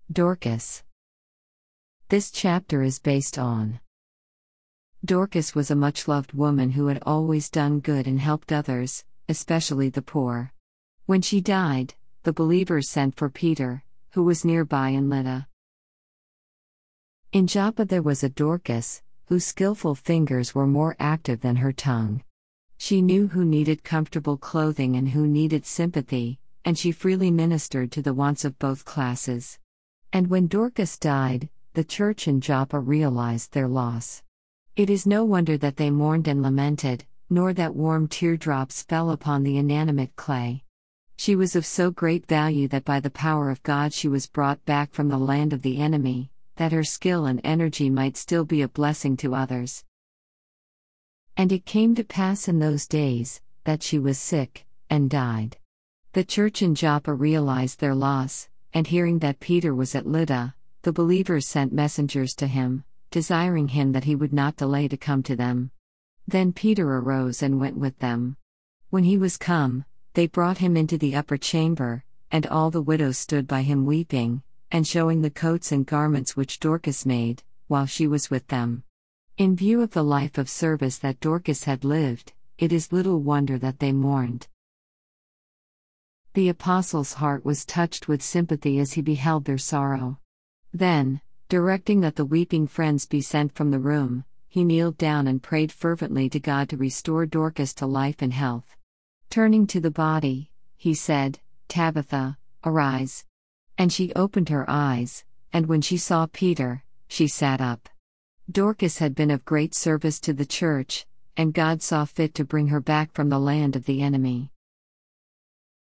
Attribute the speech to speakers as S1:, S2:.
S1: Dorcas. This chapter is based on Dorcas was a much-loved woman who had always done good and helped others, especially the poor. When she died, the believers sent for Peter, who was nearby in Lydda. In Joppa there was a Dorcas, whose skillful fingers were more active than her tongue. She knew who needed comfortable clothing and who needed sympathy, and she freely ministered to the wants of both classes. And when Dorcas died, the church in Joppa realized their loss. It is no wonder that they mourned and lamented, nor that warm teardrops fell upon the inanimate clay. She was of so great value that by the power of God she was brought back from the land of the enemy, that her skill and energy might still be a blessing to others. And it came to pass in those days, that she was sick, and died. The church in Joppa realized their loss, and hearing that Peter was at Lydda, the believers sent messengers to him, desiring him that he would not delay to come to them. Then Peter arose and went with them. When he was come, they brought him into the upper chamber, and all the widows stood by him weeping, and showing the coats and garments which Dorcas made, while she was with them. In view of the life of service that Dorcas had lived, it is little wonder that they mourned. The apostle's heart was touched with sympathy as he beheld their sorrow. Then, directing that the weeping friends be sent from the room, he kneeled down and prayed fervently to God to restore Dorcas to life and health. Turning to the body, he said, "Tabitha, arise." And she opened her eyes, and when she saw Peter, she sat up. Dorcas had been of great service to the church, and God saw fit to bring her back from the land of the enemy.